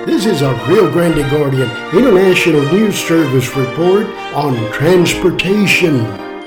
This is a Rio Grande Guardian International News Service report on transportation.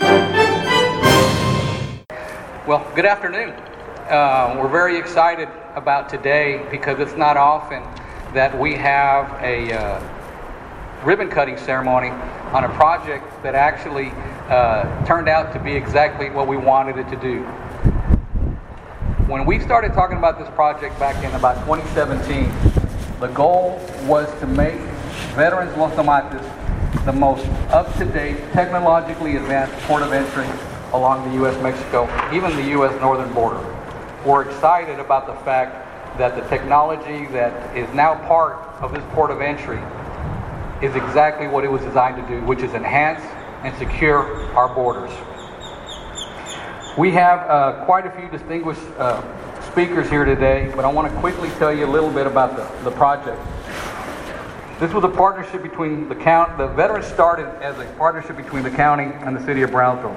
Well, good afternoon. We're very excited about today because it's not often that we have a ribbon cutting ceremony on a project that actually turned out to be exactly what we wanted it to do. When we started talking about this project back in about 2017, the goal was to make Veterans Los Tomates the most up-to-date, technologically advanced port of entry along the U.S.-Mexico, even the U.S. northern border. We're excited about the fact that the technology that is now part of this port of entry is exactly what it was designed to do, which is enhance and secure our borders. We have quite a few distinguished speakers here today, but I want to quickly tell you a little bit about the project. This was a partnership between the Veterans started as a partnership between the county and the city of Brownsville.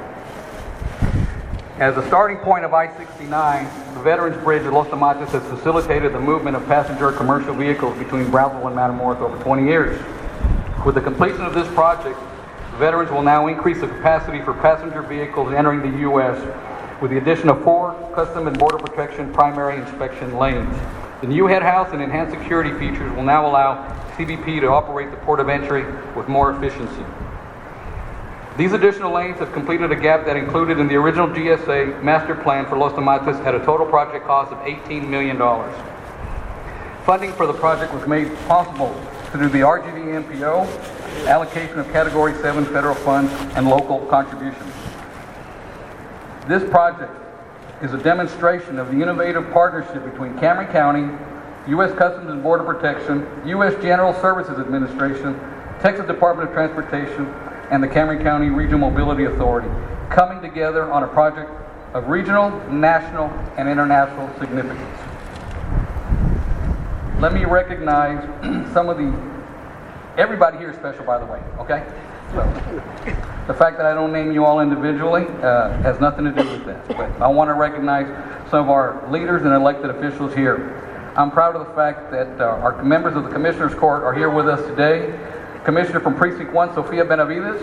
As a starting point of I-69, the Veterans Bridge at Los Tomates has facilitated the movement of passenger commercial vehicles between Brownsville and Matamoros over 20 years. With the completion of this project, veterans will now increase the capacity for passenger vehicles entering the U.S. with the addition of 4 Customs and Border Protection primary inspection lanes. The new head house and enhanced security features will now allow CBP to operate the port of entry with more efficiency. These additional lanes have completed a gap that included in the original GSA master plan for Los Tomates at a total project cost of $18 million. Funding for the project was made possible through the RGV MPO, allocation of Category 7 federal funds, and local contributions. This project is a demonstration of the innovative partnership between Cameron County, U.S. Customs and Border Protection, U.S. General Services Administration, Texas Department of Transportation, and the Cameron County Regional Mobility Authority, coming together on a project of regional, national, and international significance. Let me recognize everybody here is special, by the way, okay? So, the fact that I don't name you all individually has nothing to do with that. But I want to recognize some of our leaders and elected officials here. I'm proud of the fact that our members of the Commissioner's Court are here with us today. Commissioner from Precinct 1, Sofia Benavides.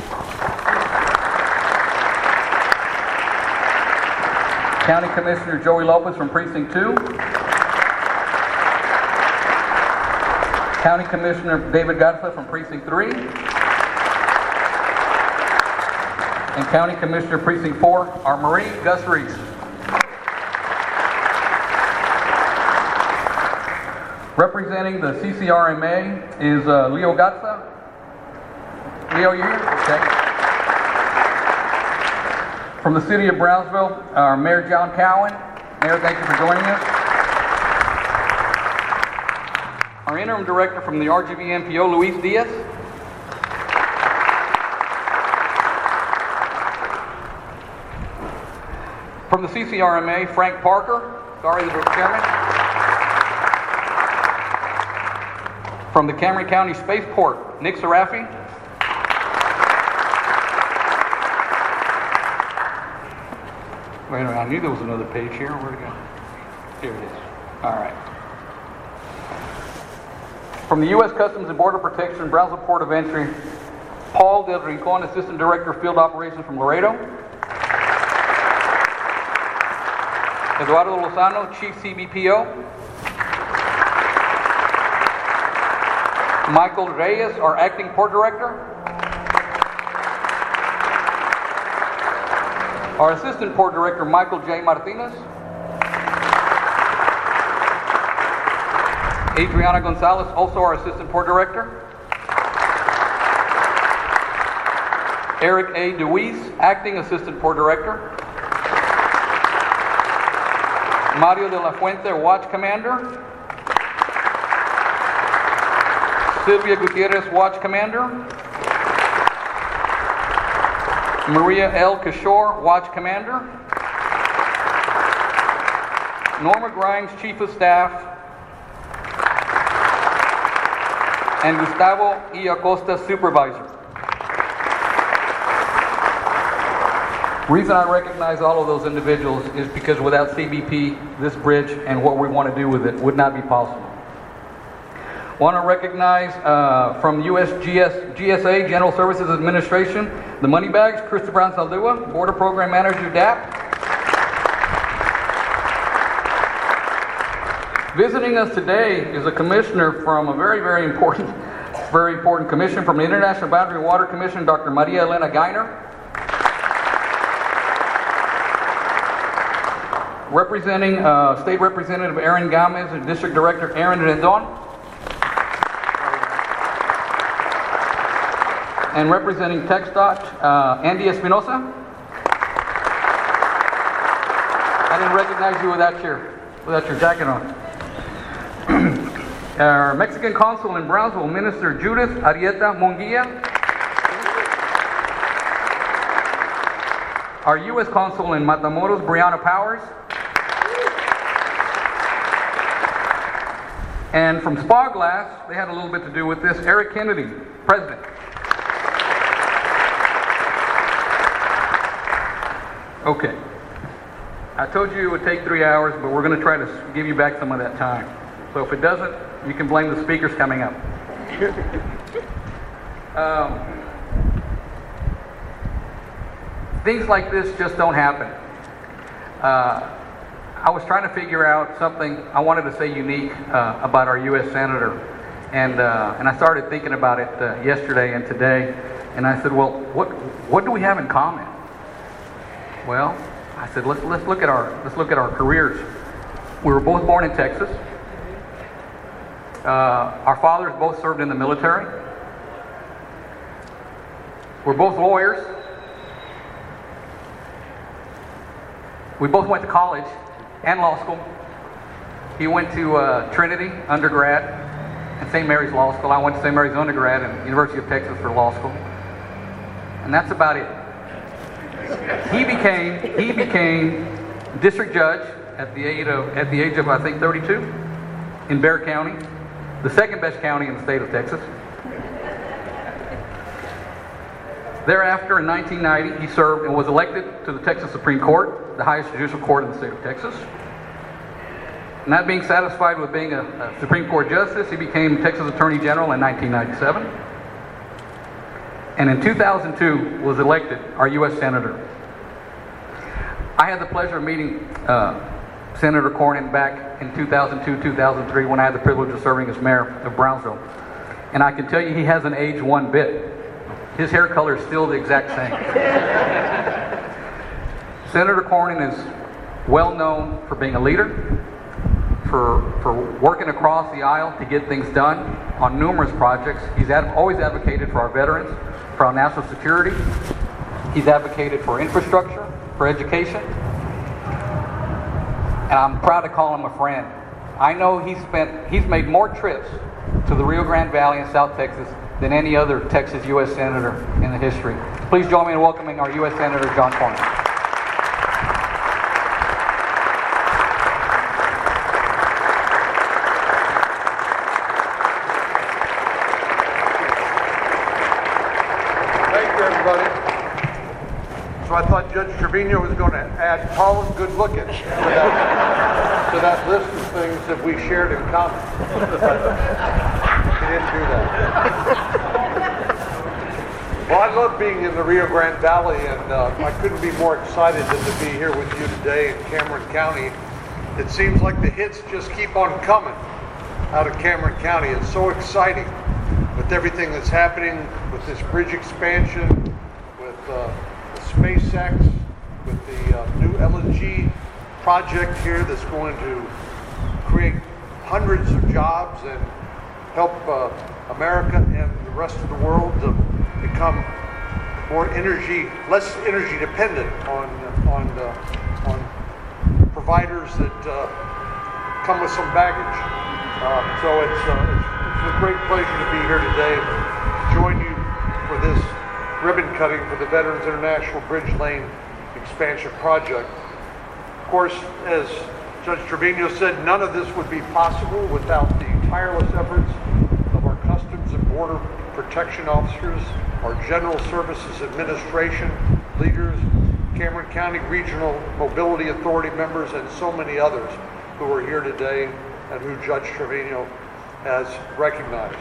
County Commissioner Joey Lopez from Precinct 2. County Commissioner David Garza from Precinct 3. And County Commissioner Precinct 4, our Marie Gus Reese. Representing the CCRMA is Leo Gatza. Leo, you here? Okay. From the City of Brownsville, our Mayor John Cowan. Mayor, thank you for joining us. Our Interim Director from the RGV MPO, Luis Diaz. From the CCRMA, Frank Parker. Sorry, the Chairman. From the Cameron County Spaceport, Nick Sarafi. Wait a minute, I knew there was another page here. Where'd it go? Here it is. All right. From the U.S. Customs and Border Protection, Brownsville Port of Entry, Paul Del Rincon, Assistant Director of Field Operations from Laredo. Eduardo Lozano, Chief CBPO. Michael Reyes, our Acting Port Director. Our Assistant Port Director, Michael J. Martinez. Adriana Gonzalez, also our Assistant Port Director. Eric A. DeWeese, Acting Assistant Port Director. Mario de la Fuente, Watch Commander. Sylvia Gutierrez, Watch Commander. Maria L. Kishore, Watch Commander. Norma Grimes, Chief of Staff. And Gustavo E. Acosta, Supervisor. The reason I recognize all of those individuals is because without CBP, this bridge and what we want to do with it would not be possible. Want to recognize from GSA, General Services Administration, the money bags, Christopher Ansaldua, Border Program Manager, DAP. Visiting us today is a commissioner from a very important commission from the International Boundary Water Commission, Dr. Maria Elena Geiner. Representing State Representative Aaron Gomez and District Director Aaron Rendon. And representing TxDOT, Andy Espinosa. I didn't recognize you without your jacket on. Our Mexican Consul in Brownsville, Minister Judith Arieta Munguia. Our U.S. Consul in Matamoros, Brianna Powers. And from Spa Glass, they had a little bit to do with this, Eric Kennedy, President. Okay. I told you it would take 3 hours, but we're going to try to give you back some of that time. So if it doesn't, you can blame the speakers coming up. Things like this just don't happen. I was trying to figure out something I wanted to say unique about our U.S. Senator, and I started thinking about it yesterday and today, and I said, well, what do we have in common? Well, I said, let's look at our careers. We were both born in Texas. Our fathers both served in the military. We're both lawyers. We both went to college and law school. He went to Trinity undergrad and St. Mary's Law School. I went to St. Mary's undergrad and University of Texas for law school. And that's about it. He became district judge at the age of I think 32 in Bexar County, the second best county in the state of Texas. Thereafter, in 1990, he served and was elected to the Texas Supreme Court, the highest judicial court in the state of Texas. Not being satisfied with being a Supreme Court justice, he became Texas Attorney General in 1997. And in 2002, was elected our U.S. Senator. I had the pleasure of meeting Senator Cornyn back in 2002, 2003, when I had the privilege of serving as mayor of Brownsville. And I can tell you he hasn't aged one bit. His hair color is still the exact same. Senator Cornyn is well known for being a leader, for working across the aisle to get things done on numerous projects. He's always advocated for our veterans, for our national security. He's advocated for infrastructure, for education. And I'm proud to call him a friend. I know he's made more trips to the Rio Grande Valley in South Texas than any other Texas U.S. Senator in the history. Please join me in welcoming our U.S. Senator, John Cornyn. So I thought Judge Trevino was going to add tall and good looking to that list of things that we shared in common. He didn't do that. Well, I love being in the Rio Grande Valley, and I couldn't be more excited than to be here with you today in Cameron County. It seems like the hits just keep on coming out of Cameron County. It's so exciting with everything that's happening with this bridge expansion, with SpaceX, with the new LNG project here that's going to create hundreds of jobs and help America and the rest of the world to become less energy dependent on providers that come with some baggage. So it's a great pleasure to be here today to join you for this ribbon cutting for the Veterans International Bridge Lane Expansion Project. Of course, as Judge Trevino said, none of this would be possible without the tireless efforts of our Customs and Border Protection officers, our General Services Administration leaders, Cameron County Regional Mobility Authority members, and so many others who are here today and who Judge Trevino as recognized.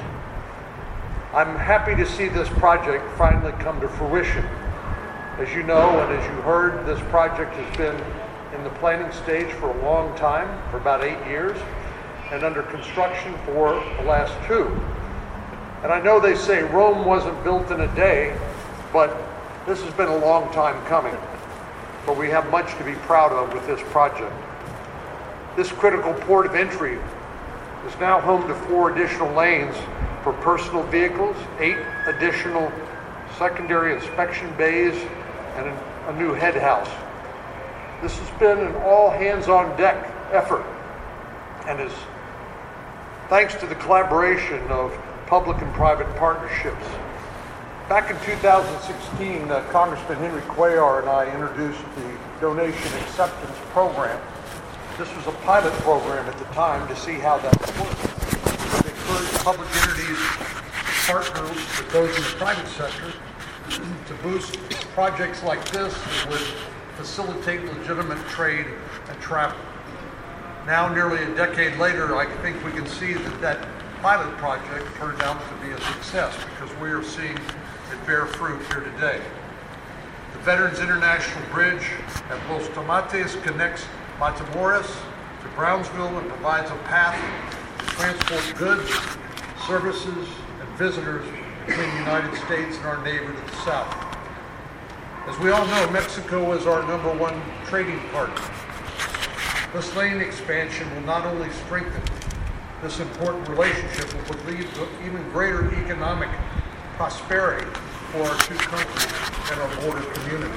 I'm happy to see this project finally come to fruition. As you know, and as you heard, this project has been in the planning stage for a long time, for about 8 years, and under construction for the last 2. And I know they say Rome wasn't built in a day, but this has been a long time coming. But we have much to be proud of with this project. This critical port of entry is now home to 4 additional lanes for personal vehicles, 8 additional secondary inspection bays, and a new head house. This has been an all-hands-on-deck effort, and is thanks to the collaboration of public and private partnerships. Back in 2016, Congressman Henry Cuellar and I introduced the Donation Acceptance Program. This was a pilot program at the time to see how that would work. It encouraged public entities to partner with those in the private sector to boost projects like this that would facilitate legitimate trade and travel. Now, nearly a decade later, I think we can see that that pilot project turned out to be a success, because we are seeing it bear fruit here today. The Veterans International Bridge at Los Tomates connects Matamoros to Brownsville and provides a path to transport goods, services, and visitors between the United States and our neighbor to the south. As we all know, Mexico is our #1 trading partner. This lane expansion will not only strengthen this important relationship, but would lead to even greater economic prosperity for our 2 countries and our border community.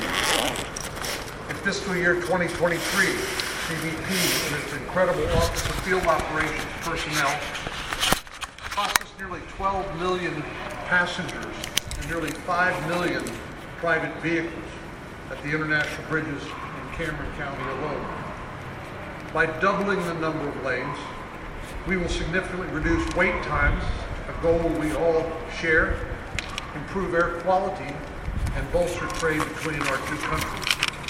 In fiscal year 2023, CBP and its incredible Office of Field Operations personnel processed nearly 12 million passengers and nearly 5 million private vehicles at the international bridges in Cameron County alone. By doubling the number of lanes, we will significantly reduce wait times, a goal we all share, improve air quality, and bolster trade between our 2 countries.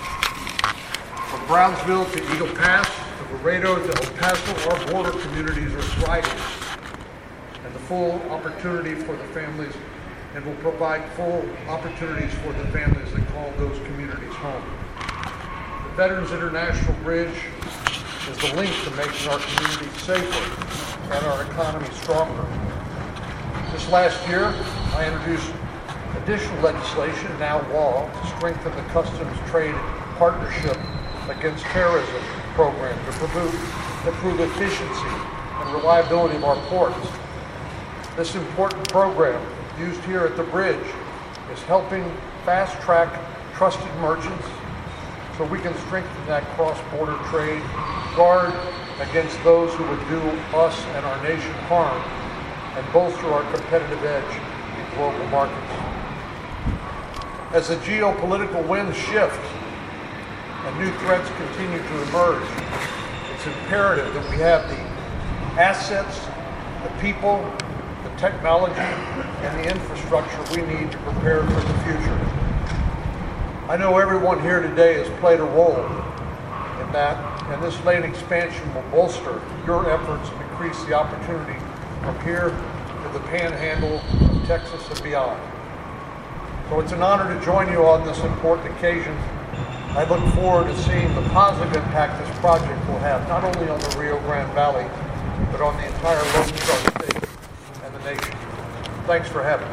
From Brownsville to Eagle Pass, to Laredo to El Paso, our border communities are thriving, and the full opportunity for the families, and will provide full opportunities for the families that call those communities home. The Veterans International Bridge is the link to making our communities safer and our economy stronger. This last year, I introduced additional legislation, now law, to strengthen the Customs Trade Partnership Against Terrorism program to improve efficiency and reliability of our ports. This important program, used here at the bridge, is helping fast-track trusted merchants so we can strengthen that cross-border trade, guard against those who would do us and our nation harm, and bolster our competitive edge in global markets. As the geopolitical winds shift and new threats continue to emerge, it's imperative that we have the assets, the people, the technology, and the infrastructure we need to prepare for the future. I know everyone here today has played a role in that, and this lane expansion will bolster your efforts and increase the opportunity from here to the panhandle of Texas and beyond. So it's an honor to join you on this important occasion. I look forward to seeing the positive impact this project will have, not only on the Rio Grande Valley, but on the entire Lone Star State and the nation. Thanks for having me.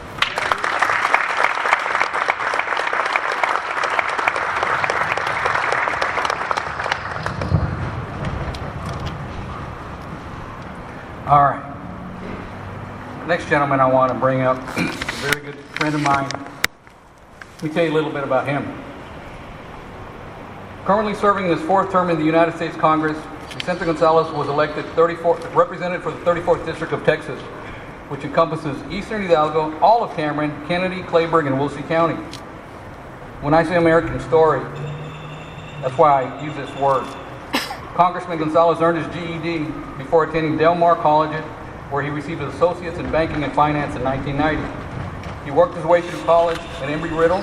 All right. Next gentleman I want to bring up is a very good friend of mine. Let me tell you a little bit about him. Currently serving his 4th term in the United States Congress, Vicente Gonzalez was elected representative for the 34th District of Texas, which encompasses Eastern Hidalgo, all of Cameron, Kennedy, Clayburgh, and Wolsey County. When I say American story, that's why I use this word. Congressman Gonzalez earned his GED before attending Del Mar College, where he received his associates in banking and finance in 1990. He worked his way through college at Embry-Riddle,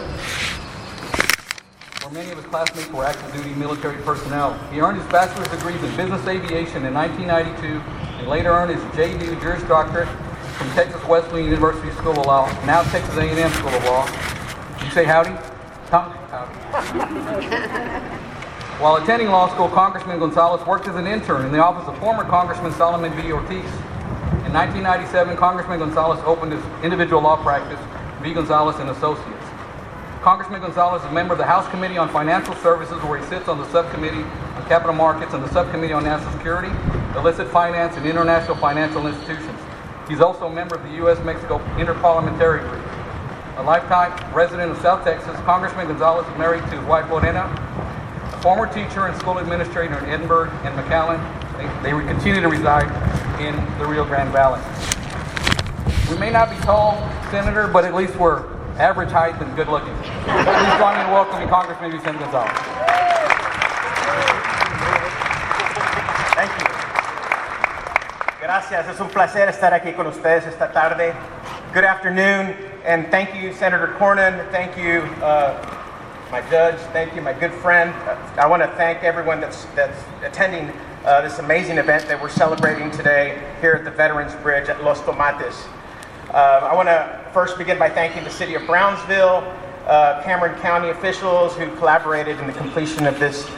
where many of his classmates were active duty military personnel. He earned his bachelor's degrees in business aviation in 1992 and He later earned his J.D. Juris Doctorate from Texas Wesleyan University School of Law, now Texas A&M School of Law. You say howdy? Tom? Howdy. While attending law school, Congressman Gonzalez worked as an intern in the office of former Congressman Solomon V. Ortiz. In 1997, Congressman Gonzalez opened his individual law practice, V. Gonzalez and Associates. Congressman Gonzalez is a member of the House Committee on Financial Services, where he sits on the Subcommittee on Capital Markets and the Subcommittee on National Security, Illicit Finance, and International Financial Institutions. He's also a member of the U.S.-Mexico Interparliamentary Group. A lifetime resident of South Texas, Congressman Gonzalez is married to his wife, Lorena, a former teacher and school administrator in Edinburgh and McAllen. They continue to reside in the Rio Grande Valley. We may not be tall, Senator, but at least we're average height and good looking. Please join me in welcoming Congressman Vicente Gonzalez. Thank you. Gracias. Es un placer estar aquí con ustedes esta tarde. Good afternoon, and thank you, Senator Cornyn. Thank you, my judge. Thank you, my good friend. I want to thank everyone that's attending this amazing event that we're celebrating today here at the Veterans Bridge at Los Tomates. I want to first begin by thanking the City of Brownsville, Cameron County officials who collaborated in the completion of this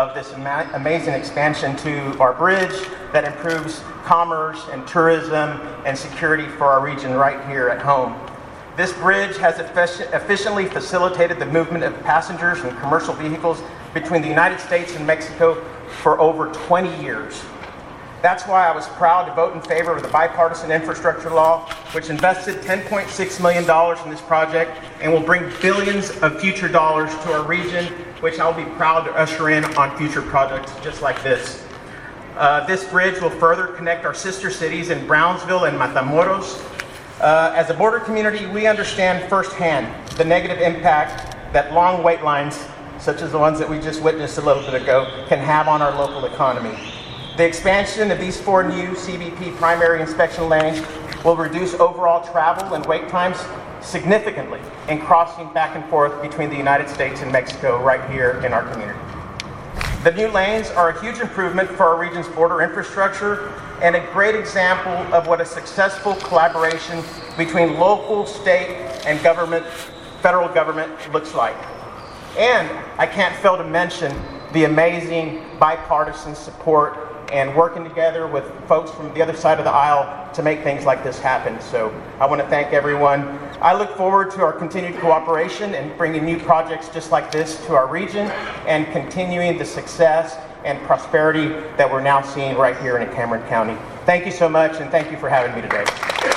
amazing expansion to our bridge that improves commerce and tourism and security for our region right here at home. This bridge has efficiently facilitated the movement of passengers and commercial vehicles between the United States and Mexico for over 20 years. That's why I was proud to vote in favor of the bipartisan infrastructure law, which invested $10.6 million in this project and will bring billions of future dollars to our region, which I'll be proud to usher in on future projects just like this. This bridge will further connect our sister cities in Brownsville and Matamoros. As a border community, we understand firsthand the negative impact that long wait lines, such as the ones that we just witnessed a little bit ago, can have on our local economy. The expansion of these 4 new CBP primary inspection lanes will reduce overall travel and wait times significantly in crossing back and forth between the United States and Mexico right here in our community. The new lanes are a huge improvement for our region's border infrastructure and a great example of what a successful collaboration between local, state, and federal government looks like. And I can't fail to mention the amazing bipartisan support and working together with folks from the other side of the aisle to make things like this happen. So I want to thank everyone. I look forward to our continued cooperation and bringing new projects just like this to our region and continuing the success and prosperity that we're now seeing right here in Cameron County. Thank you so much, and thank you for having me today.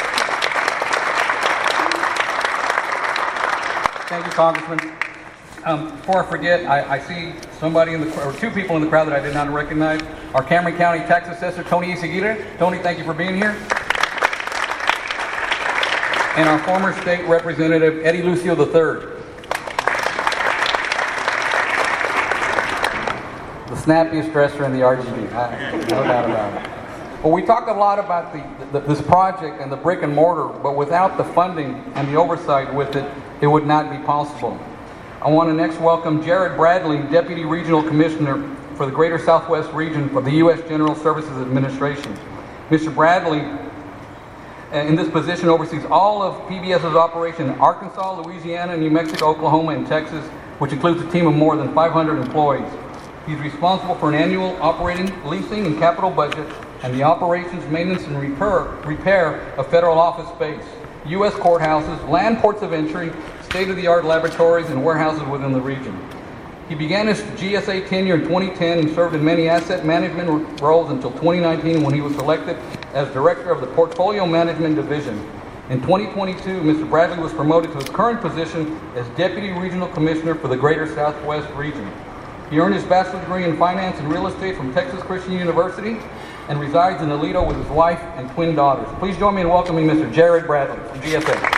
Thank you, Congressman. Before I forget, I see somebody or 2 people in the crowd that I did not recognize. Our Cameron County Tax Assessor, Tony Izaguirre. Tony, thank you for being here. And our former state representative, Eddie Lucio III. The snappiest dresser in the RGB, no doubt about it. Well, we talked a lot about this project and the brick and mortar, but without the funding and the oversight with it, it would not be possible. I want to next welcome Jared Bradley, Deputy Regional Commissioner for the Greater Southwest Region for the U.S. General Services Administration. Mr. Bradley, in this position, oversees all of PBS's operation in Arkansas, Louisiana, New Mexico, Oklahoma, and Texas, which includes a team of more than 500 employees. He's responsible for an annual operating, leasing, and capital budget, and the operations, maintenance, and repair of federal office space, U.S. courthouses, land ports of entry, state-of-the-art laboratories, and warehouses within the region. He began his GSA tenure in 2010 and served in many asset management roles until 2019 when he was selected as Director of the Portfolio Management Division. In 2022, Mr. Bradley was promoted to his current position as Deputy Regional Commissioner for the Greater Southwest Region. He earned his bachelor's degree in finance and real estate from Texas Christian University and resides in Aledo with his wife and twin daughters. Please join me in welcoming Mr. Jared Bradley from GSA.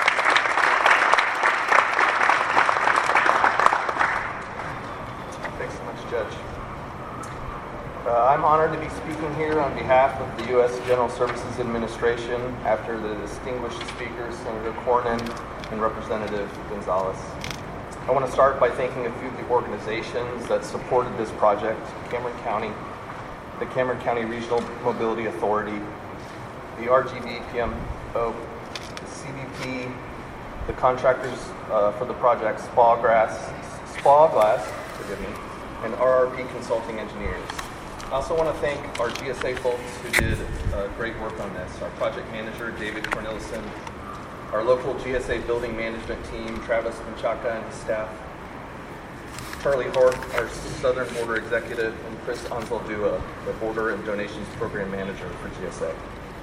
I'm honored to be speaking here on behalf of the U.S. General Services Administration after the distinguished speakers, Senator Cornyn and Representative Gonzalez. I want to start by thanking a few of the organizations that supported this project, Cameron County, the Cameron County Regional Mobility Authority, the RGV PMO, the CBP, the contractors for the project, Spa Glass, forgive me, and RRP Consulting Engineers. I also want to thank our GSA folks who did great work on this. Our project manager, David Cornelison, our local GSA building management team, Travis Menchaca and his staff, Charlie Hort, our Southern Border Executive, and Chris Anzaldua, the Border and Donations Program Manager for GSA.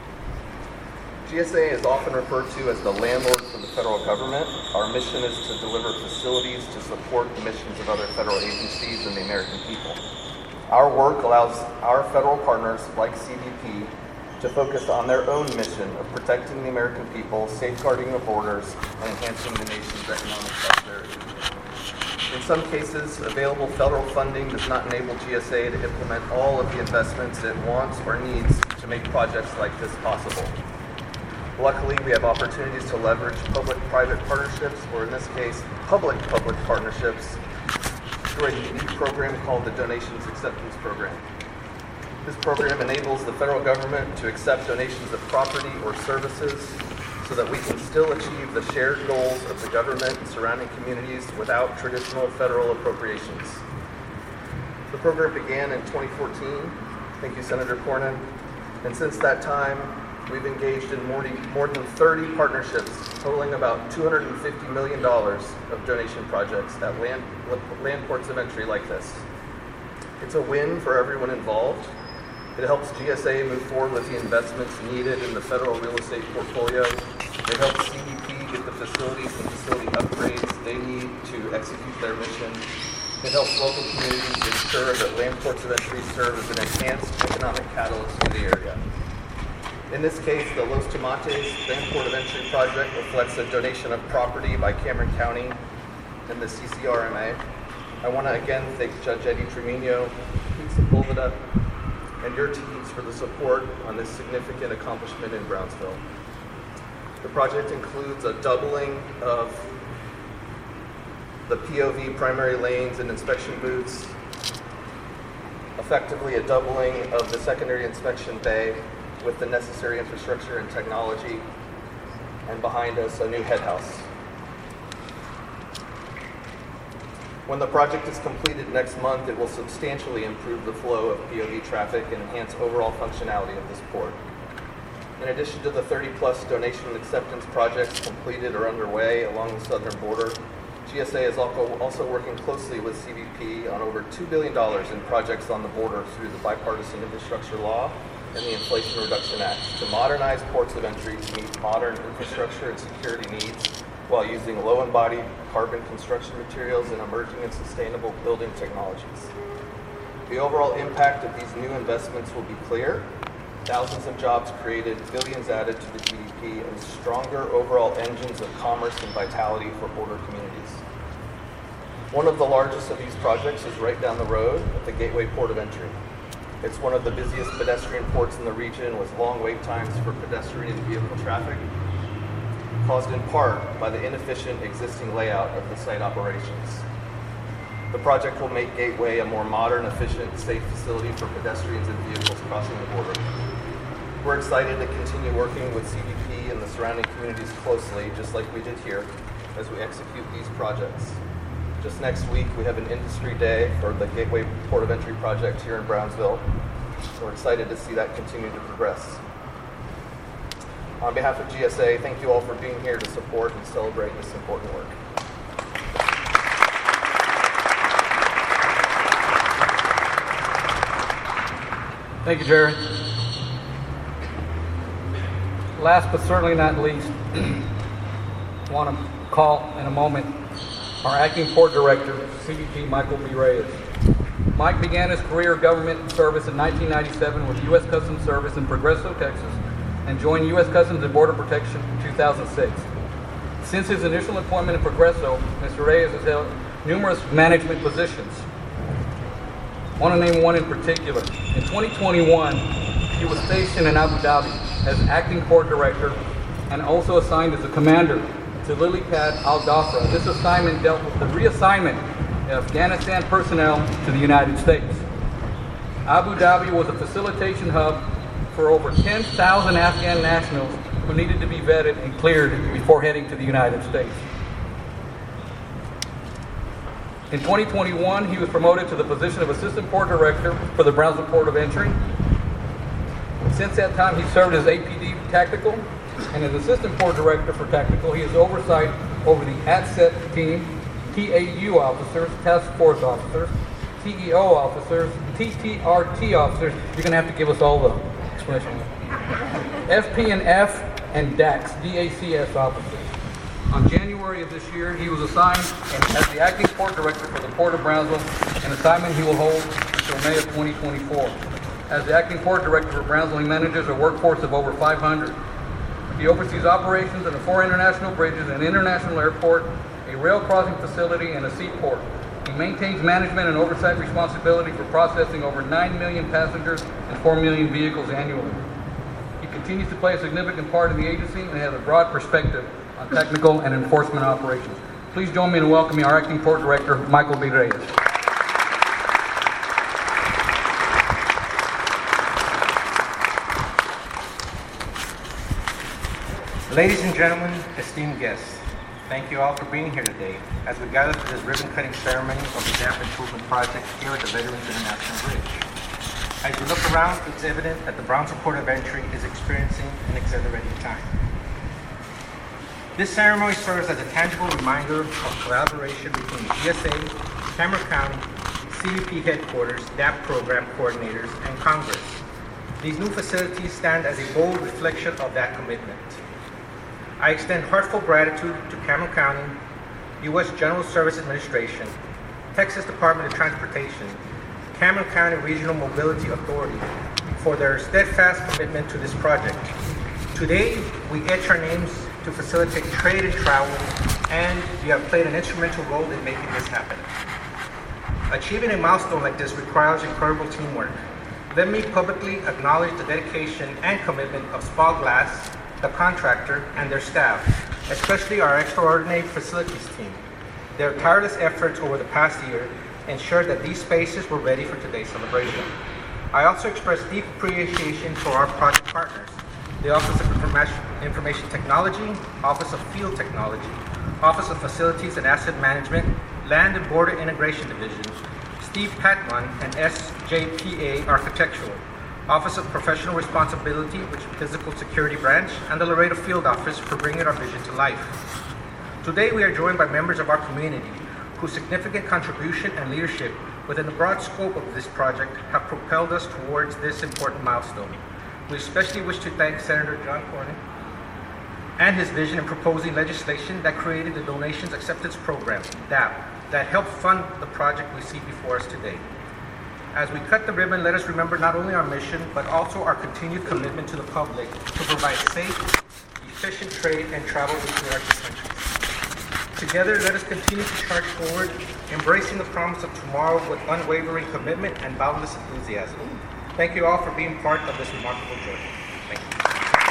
GSA is often referred to as the landlord for the federal government. Our mission is to deliver facilities to support the missions of other federal agencies and the American people. Our work allows our federal partners, like CBP, to focus on their own mission of protecting the American people, safeguarding the borders, and enhancing the nation's economic prosperity. In some cases, available federal funding does not enable GSA to implement all of the investments it wants or needs to make projects like this possible. Luckily, we have opportunities to leverage public-private partnerships, or in this case, public-public partnerships, through a unique program called the Donations Acceptance Program. This program enables the federal government to accept donations of property or services so that we can still achieve the shared goals of the government and surrounding communities without traditional federal appropriations. The program began in 2014. Thank you, Senator Cornyn. And since that time, we've engaged in more than 30 partnerships totaling about $250 million of donation projects at land ports of entry like this. It's a win for everyone involved. It helps GSA move forward with the investments needed in the federal real estate portfolio. It helps CBP get the facilities and facility upgrades they need to execute their mission. It helps local communities ensure that land ports of entry serve as an enhanced economic catalyst for the area. In this case, the Los Tomates Land Port of Entry project reflects a donation of property by Cameron County and the CCRMA. I want to again thank Judge Eddie Tremino, Pete Sepulveda, and your teams for the support on this significant accomplishment in Brownsville. The project includes a doubling of the POV primary lanes and inspection booths, effectively a doubling of the secondary inspection bay with the necessary infrastructure and technology, and behind us, a new head house. When the project is completed next month, it will substantially improve the flow of POV traffic and enhance overall functionality of this port. In addition to the 30-plus donation and acceptance projects completed or underway along the southern border, GSA is also working closely with CBP on over $2 billion in projects on the border through the Bipartisan Infrastructure Law and the Inflation Reduction Act to modernize ports of entry to meet modern infrastructure and security needs while using low-embodied carbon construction materials and emerging and sustainable building technologies. The overall impact of these new investments will be clear. Thousands of jobs created, billions added to the GDP, and stronger overall engines of commerce and vitality for border communities. One of the largest of these projects is right down the road at the Gateway Port of Entry. It's one of the busiest pedestrian ports in the region with long wait times for pedestrian and vehicle traffic, caused in part by the inefficient existing layout of the site operations. The project will make Gateway a more modern, efficient, safe facility for pedestrians and vehicles crossing the border. We're excited to continue working with CBP and the surrounding communities closely, just like we did here, as we execute these projects. Just next week, we have an industry day for the Gateway Port of Entry project here in Brownsville. We're excited to see that continue to progress. On behalf of GSA, thank you all for being here to support and celebrate this important work. Thank you, Jerry. Last but certainly not least, I want to call in a moment our acting port director, CBP Michael B. Reyes. Mike began his career of government service in 1997 with U.S. Customs Service in Progreso, Texas, and joined U.S. Customs and Border Protection in 2006. Since his initial appointment in Progreso, Mr. Reyes has held numerous management positions. I want to name one in particular. In 2021, he was stationed in Abu Dhabi as acting port director and also assigned as a commander to Lily Pad Al Dhafra. This assignment dealt with the reassignment of Afghanistan personnel to the United States. Abu Dhabi was a facilitation hub for over 10,000 Afghan nationals who needed to be vetted and cleared before heading to the United States. In 2021, he was promoted to the position of Assistant Port Director for the Brownsville Port of Entry. Since that time, he served as APD Tactical and as Assistant Port Director for Tactical. He has oversight over the ATSET team, TAU officers, Task Force officers, TEO officers, TTRT officers. You're going to have to give us all the explanation. FP&F and DACS, DACS officers. On January of this year, he was assigned as the Acting Port Director for the Port of Brownsville, an assignment he will hold until May of 2024. As the Acting Port Director for Brownsville, he manages a workforce of over 500. He oversees operations in the 4 international bridges, an international airport, a rail crossing facility, and a seaport. He maintains management and oversight responsibility for processing over 9 million passengers and 4 million vehicles annually. He continues to play a significant part in the agency and has a broad perspective on technical and enforcement operations. Please join me in welcoming our Acting Port Director, Michael B. Reyes. Ladies and gentlemen, esteemed guests, thank you all for being here today as we gather for this ribbon-cutting ceremony of the Dam Improvement Project here at the Veterans International Bridge. As you look around, it's evident that the Brownsville Port of Entry is experiencing an exhilarating time. This ceremony serves as a tangible reminder of collaboration between GSA, Cameron County, CBP headquarters, DAP program coordinators, and Congress. These new facilities stand as a bold reflection of that commitment. I extend heartfelt gratitude to Cameron County, U.S. General Service Administration, Texas Department of Transportation, Cameron County Regional Mobility Authority for their steadfast commitment to this project. Today, we etch our names to facilitate trade and travel, and you have played an instrumental role in making this happen. Achieving a milestone like this requires incredible teamwork. Let me publicly acknowledge the dedication and commitment of SPA Glass, the contractor, and their staff, especially our extraordinary facilities team. Their tireless efforts over the past year ensured that these spaces were ready for today's celebration. I also express deep appreciation for our project partners, the Office of Information Technology, Office of Field Technology, Office of Facilities and Asset Management, Land and Border Integration Division, Steve Patman and SJPA Architectural, Office of Professional Responsibility, which is Physical Security Branch, and the Laredo Field Office for bringing our vision to life. Today we are joined by members of our community whose significant contribution and leadership within the broad scope of this project have propelled us towards this important milestone. We especially wish to thank Senator John Cornyn and his vision in proposing legislation that created the Donations Acceptance Program, DAP, that helped fund the project we see before us today. As we cut the ribbon, let us remember not only our mission, but also our continued commitment to the public to provide safe, efficient trade and travel between our two countries. Together, let us continue to charge forward, embracing the promise of tomorrow with unwavering commitment and boundless enthusiasm. Thank you all for being part of this remarkable journey. Thank you.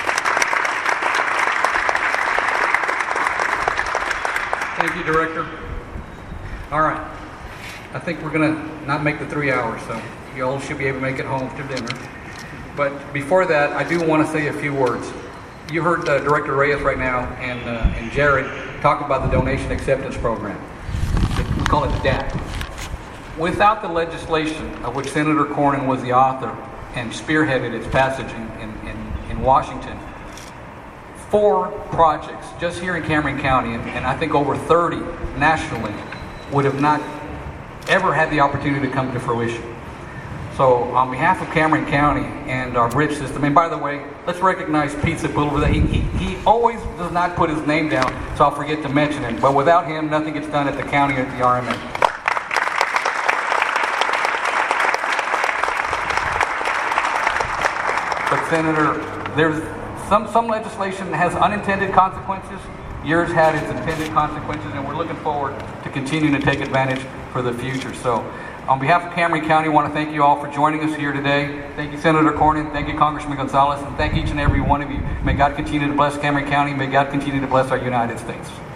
Thank you, Director. All right. I think we're going to not make the 3 hours, so you all should be able to make it home to dinner. But before that, I do want to say a few words. You heard Director Reyes right now and Jared talk about the Donation Acceptance Program. We call it the DAP. Without the legislation of which Senator Cornyn was the author and spearheaded its passage in Washington, 4 projects just here in Cameron County, and I think over 30 nationally, would have not ever had the opportunity to come to fruition. So on behalf of Cameron County and our bridge system, and by the way, let's recognize Pete Sepulveda. He always does not put his name down, so I'll forget to mention him. But without him, nothing gets done at the county or at the RMA. But Senator, there's some legislation has unintended consequences. Yours had its intended consequences, and we're looking forward to continuing to take advantage for the future. So on behalf of Cameron County, I want to thank you all for joining us here today. Thank you, Senator Cornyn. Thank you, Congressman Gonzalez. And thank each and every one of you. May God continue to bless Cameron County. May God continue to bless our United States.